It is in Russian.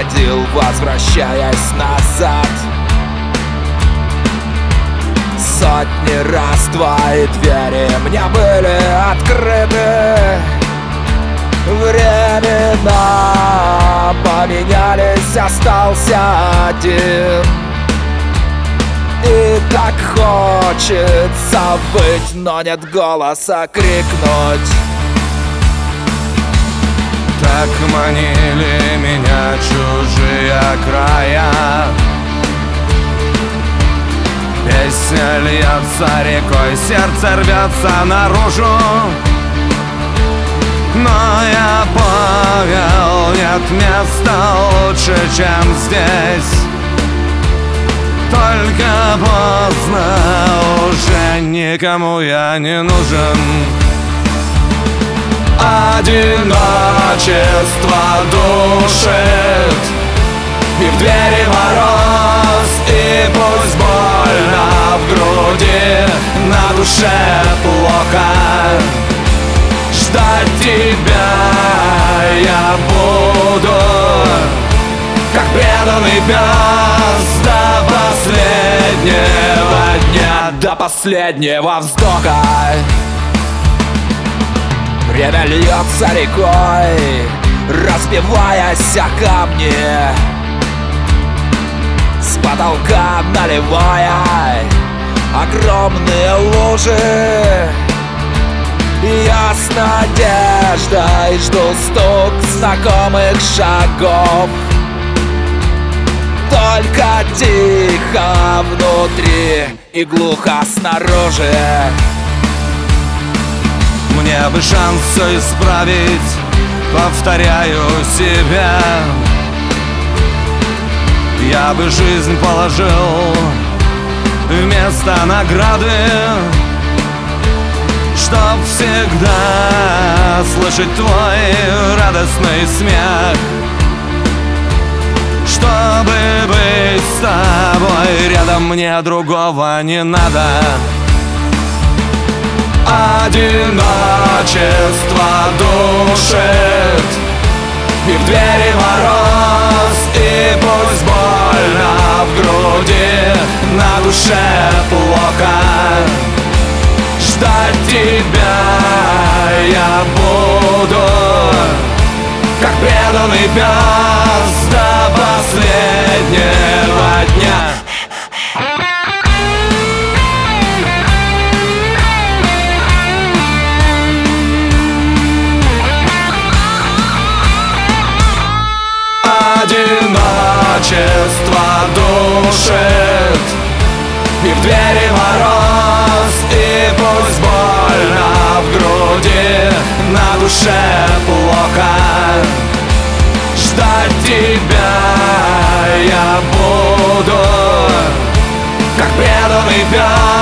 ходил, возвращаясь назад. Сотни раз твои двери мне были открыты. Времена поменялись, остался один. И так хочется быть, но нет голоса крикнуть. Так манили меня чужие края. Песня льется рекой, сердце рвется наружу. Но я понял, нет места лучше, чем здесь. Только поздно, уже никому я не нужен. Одиночество душит, и в двери мороз, и пусть больно в груди, на душе плохо. Ждать тебя я буду, как преданный пес, до последнего дня, до последнего вздоха. Время льется рекой, разбиваясь о камни. С потолка наливая огромные лужи. Я с надеждой жду стук знакомых шагов. Только тихо внутри и глухо снаружи. Мне бы шанс все исправить, повторяю себя. Я бы жизнь положил вместо награды, чтоб всегда слышать твой радостный смех, чтобы быть с тобой рядом, мне другого не надо. Одиночество душит, и в двери мороз, и пусть больно в груди, на душе плохо. Ждать тебя я буду, как преданный пес, до последнего дня. Одиночество душит, и в двери мороз, и пусть больно в груди, на душе плохо. Ждать тебя я буду, как преданный пес.